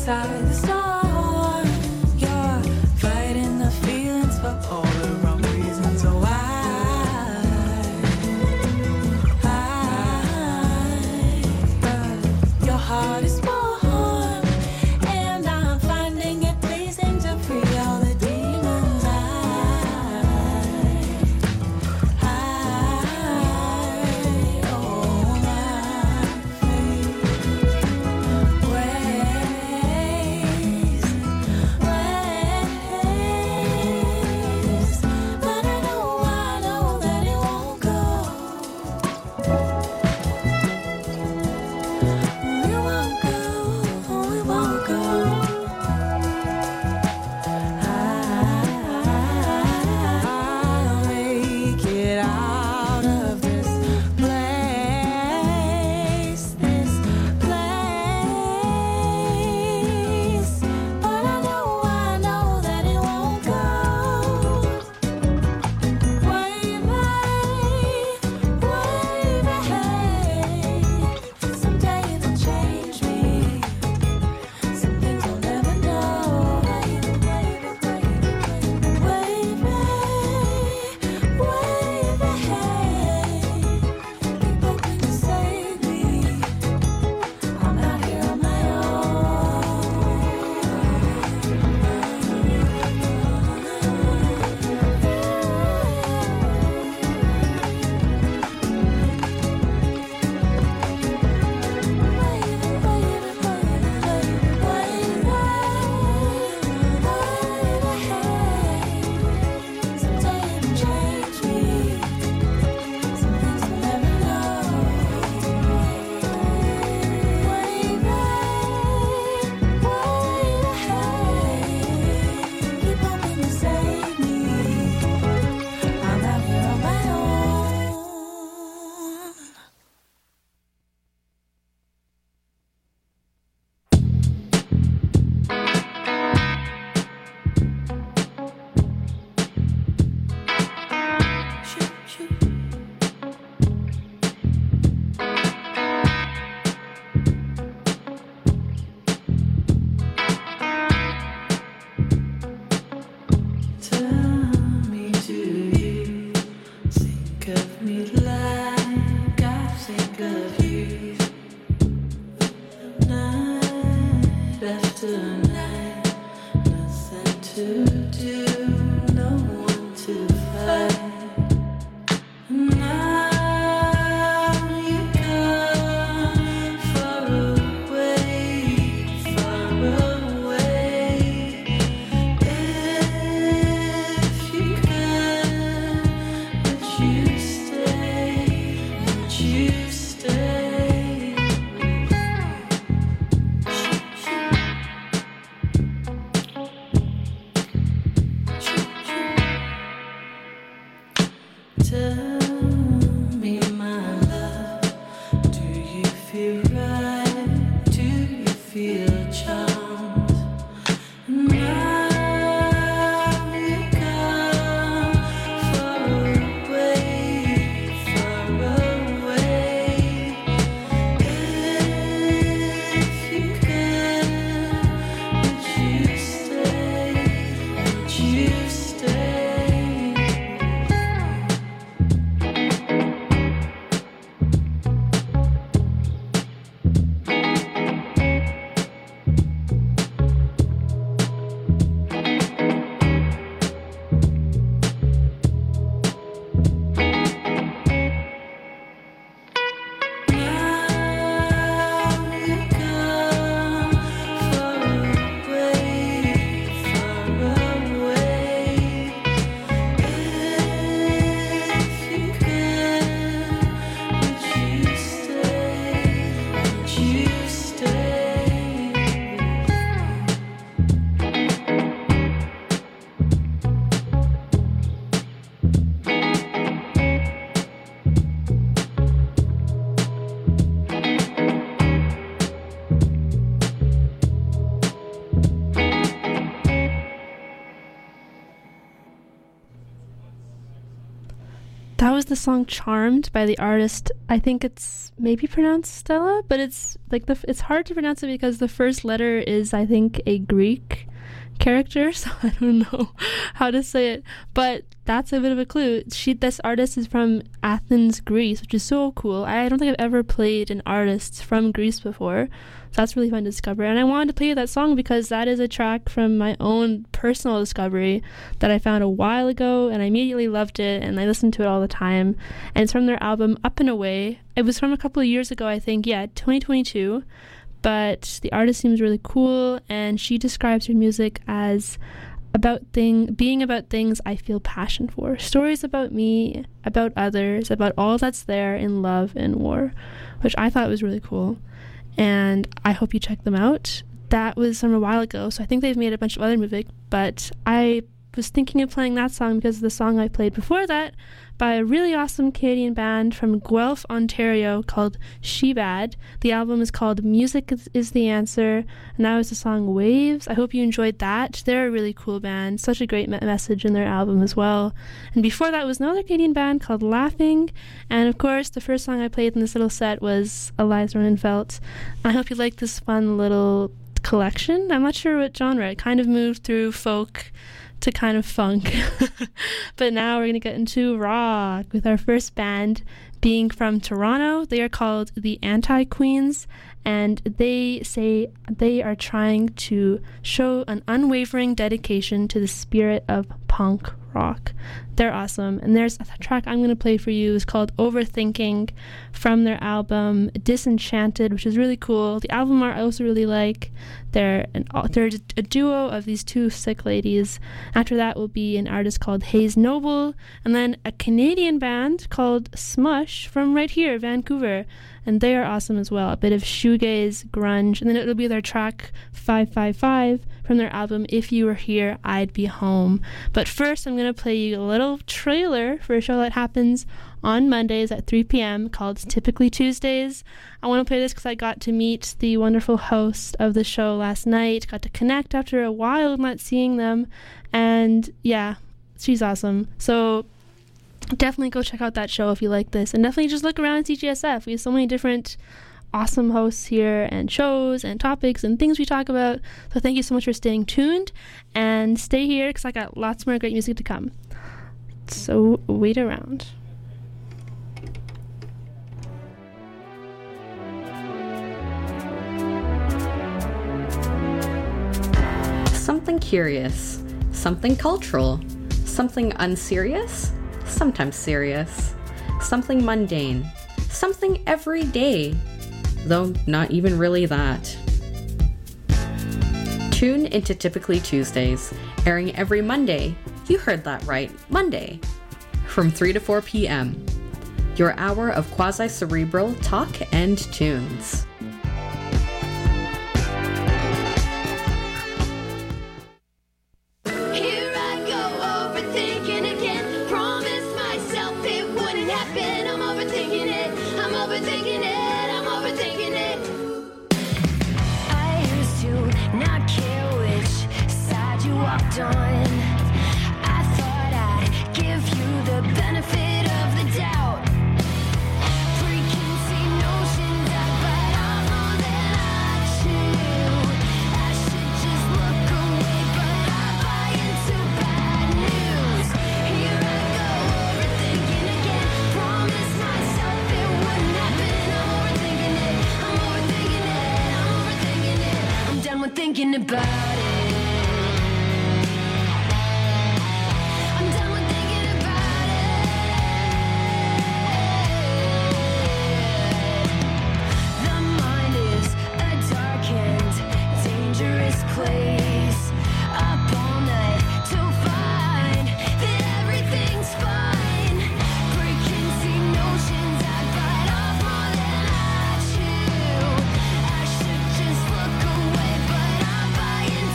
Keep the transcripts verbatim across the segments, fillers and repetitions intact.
inside the storm. You're fighting the feelings for all the wrong reasons. So why? Your heart is warm, and I'm finding it pleasing to free all the demons. I, I, oh my faith, wait, was the song Charmed by the artist. I think it's maybe pronounced Stella, but it's like the it's hard to pronounce it because the first letter is, I think, a Greek character, so I don't know how to say it, but that's a bit of a clue. She this artist is from Athens, Greece, which is so cool. I don't think I've ever played an artist from Greece before, so that's really fun to discover. And I wanted to play that song because that is a track from my own personal discovery that I found a while ago, and I immediately loved it, and I listen to it all the time. And it's from their album Up and Away. It was from a couple of years ago, I think, yeah, twenty twenty-two. But the artist seems really cool, and she describes her music as about thing being about things I feel passion for. Stories about me, about others, about all that's there in love and war, which I thought was really cool. And I hope you check them out. That was from a while ago, so I think they've made a bunch of other music, but I was thinking of playing that song because of the song I played before that by a really awesome Canadian band from Guelph, Ontario called Shebad. The album is called Music is, is the Answer, and that was the song Waves. I hope you enjoyed that. They're a really cool band, such a great me- message in their album as well. And before that was another Canadian band called Laughing, and of course the first song I played in this little set was Eliza Ronenfeld. I hope you like this fun little collection. I'm not sure what genre. It kind of moved through folk to kind of funk. But now we're going to get into rock with our first band being from Toronto. They are called the Anti-Queens, and they say they are trying to show an unwavering dedication to the spirit of punk rock. They're awesome, and there's a track I'm going to play for you is called Overthinking from their album Disenchanted, which is really cool. The album art I also really like. They're an, they're a duo of these two sick ladies. After that will be an artist called Hayes Noble, and then a Canadian band called Smush from right here, Vancouver, and they are awesome as well. A bit of shoegaze, grunge, and then it'll be their track five five five from their album If You Were Here, I'd Be Home. But first I'm going to play you a little trailer for a show that happens on Mondays at three p.m. called Typically Tuesdays. I want to play this because I got to meet the wonderful host of the show last night, got to connect after a while of not seeing them, and yeah, she's awesome. So definitely go check out that show if you like this, and definitely just look around at C G S F. We have so many different awesome hosts here and shows and topics and things we talk about. So thank you so much for staying tuned, and stay here because I got lots more great music to come. So wait around. Something curious, something cultural, something unserious, sometimes serious, something mundane, something everyday, though not even really that. Tune into Typically Tuesdays, airing every Monday. You heard that right, Monday, from three to four p.m. Your hour of quasi-cerebral talk and tunes. Thinking about it. I'm done with thinking about it. The mind is a dark and dangerous place. Up all night to find that everything's fine. Preconceived notions I bite off more than I chew. I should just look away, but I'm buying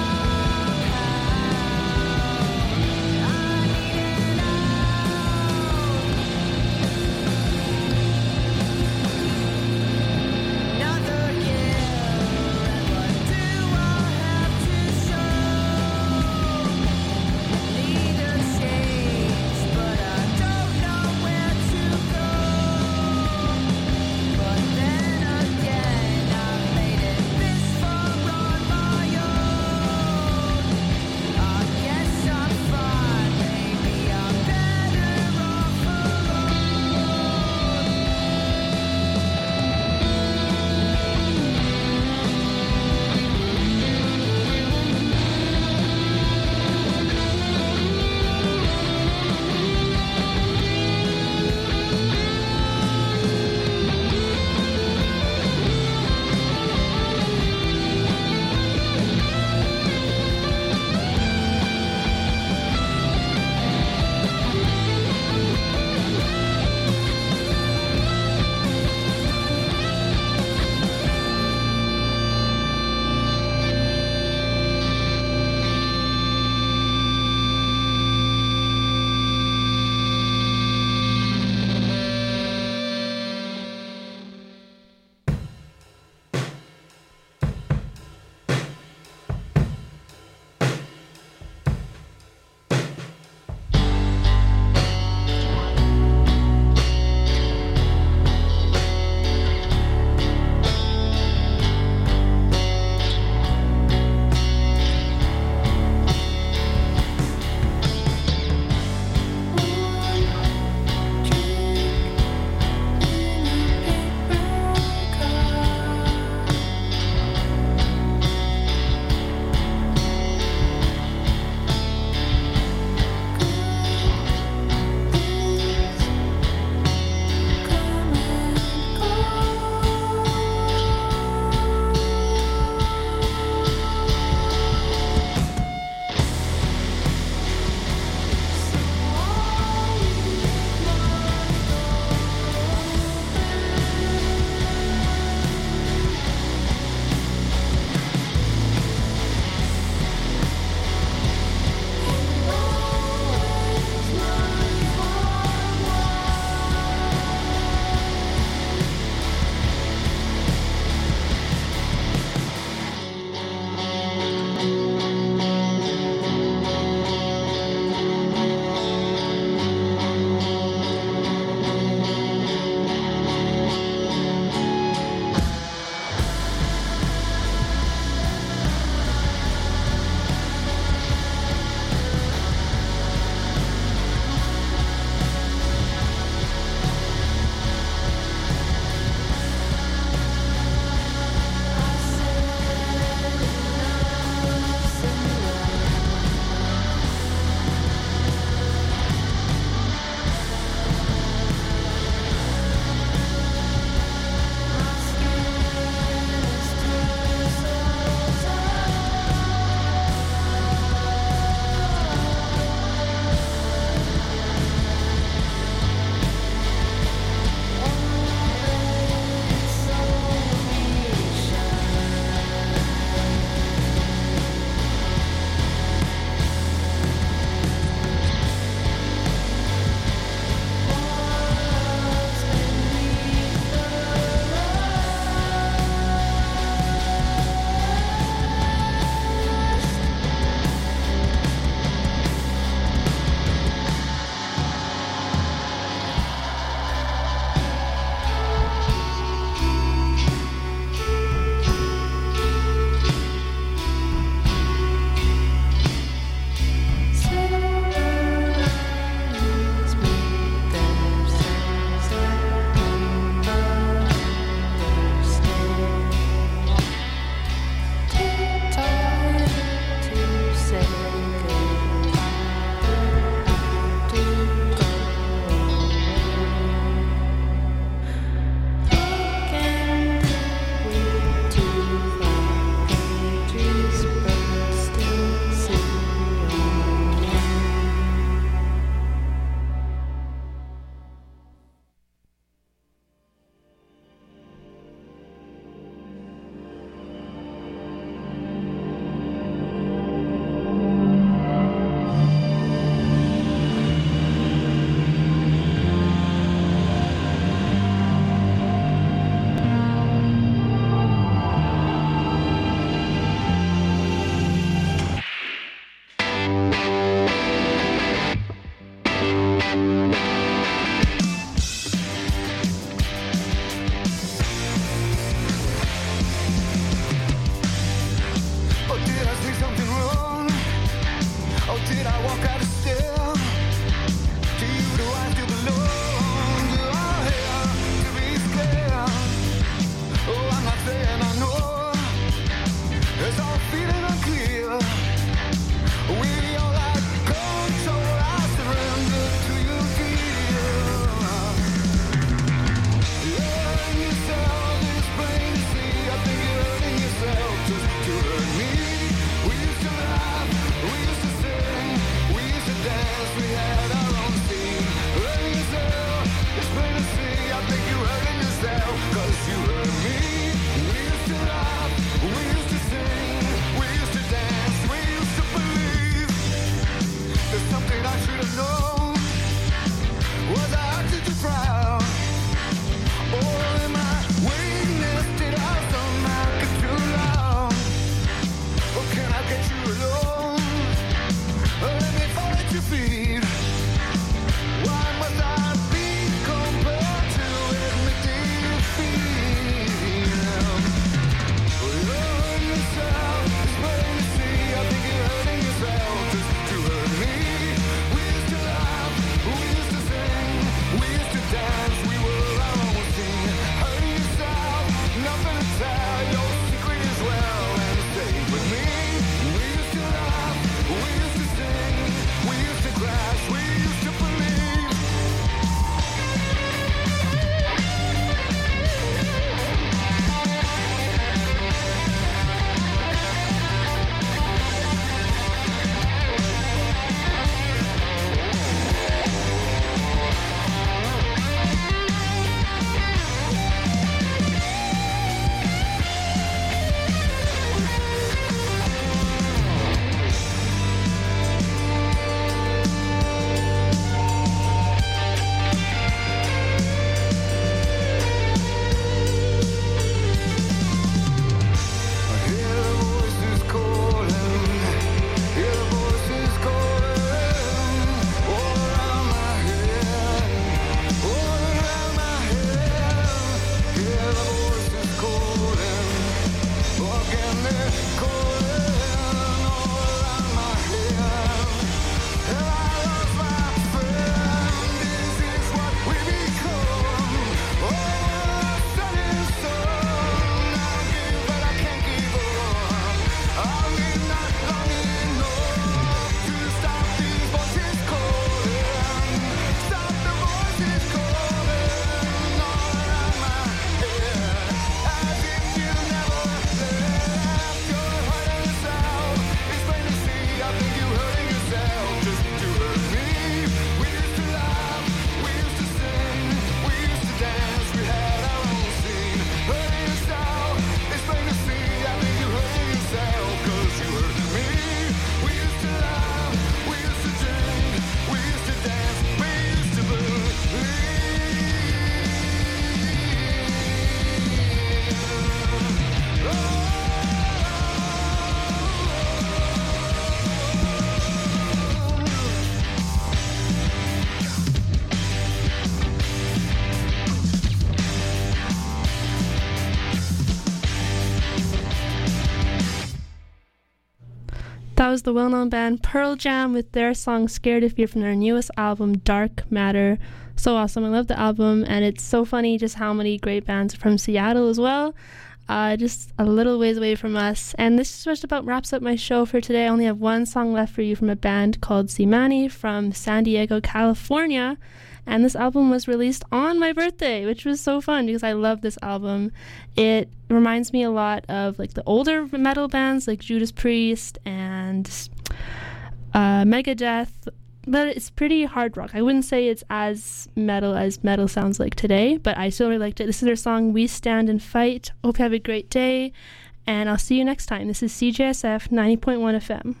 That was the well-known band Pearl Jam with their song Scared of Fear from their newest album, Dark Matter. So awesome. I love the album, and it's so funny just how many great bands are from Seattle as well. Uh, just a little ways away from us. And this just about wraps up my show for today. I only have one song left for you from a band called Simani from San Diego, California. And this album was released on my birthday, which was so fun because I love this album. It reminds me a lot of like the older metal bands like Judas Priest and uh, Megadeth, but it's pretty hard rock. I wouldn't say it's as metal as metal sounds like today, but I still really liked it. This is their song, We Stand and Fight. Hope you have a great day, and I'll see you next time. This is C J S F ninety point one F M.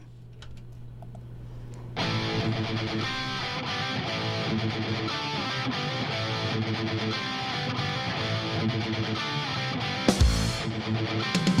Thank you.